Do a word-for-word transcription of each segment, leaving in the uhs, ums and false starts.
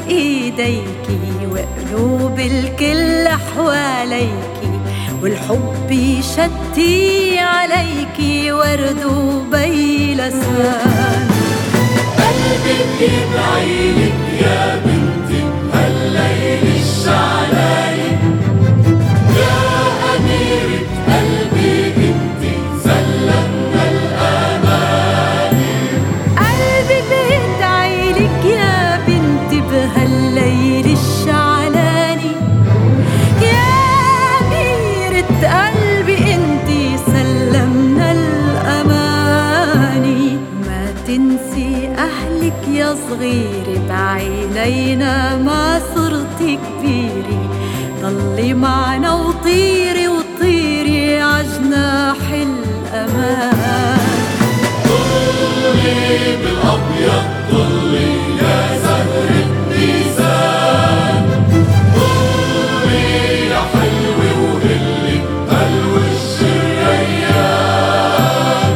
بإيديكي وقلوب الكل حواليكي، والحب يشتي عليكي ورد وبيلسان. قلبي بيدعيلك يا بنتي هالليل الشعلاني، يا أميرة قلبي انتي سلمنا الأماني. قلبي بيدعيلك يا بنتي بهالليل الشعلاني، يا أميرة قلبي انتي سلمنا الأماني. ما تنسي أهلك يا صغيرة بعينينا ما صرتي كبيرة، ضلي معنا وطيري وطيري عجناح الأمان. ضلي بالأبيض ضلي يا زهرة نيسان، ضلي يا حلوة وهلي هالوش الريان.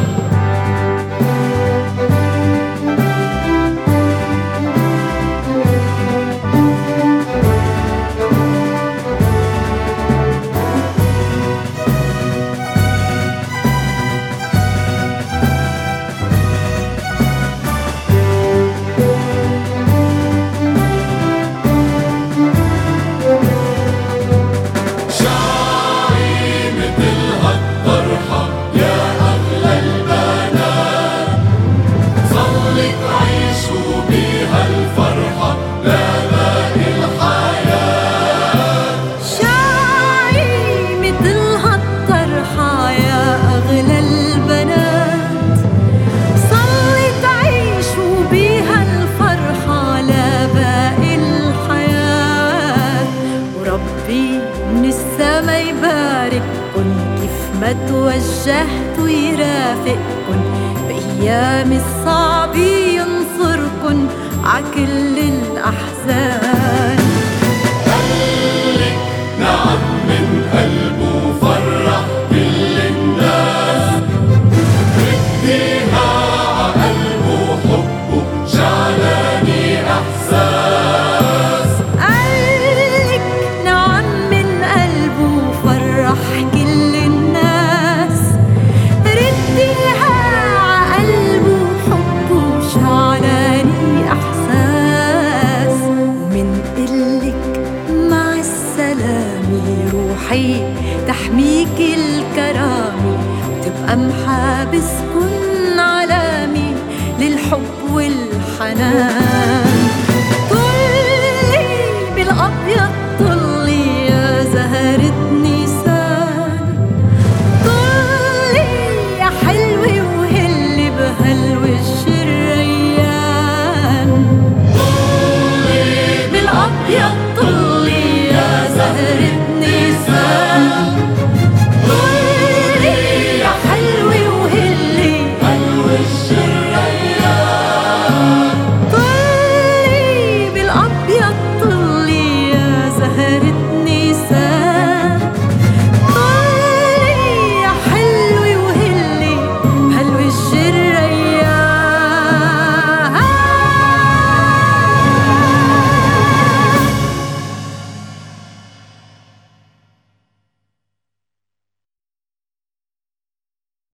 من السما يبارككن كيف ما توجهتوا يرافقكن، بأيام الصعب ينصركن عكل الأحزان. قالك نعم من قلبه فرح كل الناس، رديها عقلبه حبه شعلاني احساس. قالك نعم من قلبه فرح كل الناس، رديها عقلبه حبه شعلاني احساس. ومن قلك مع السلامة روحي تحميك الكرامة، وتبقى محابس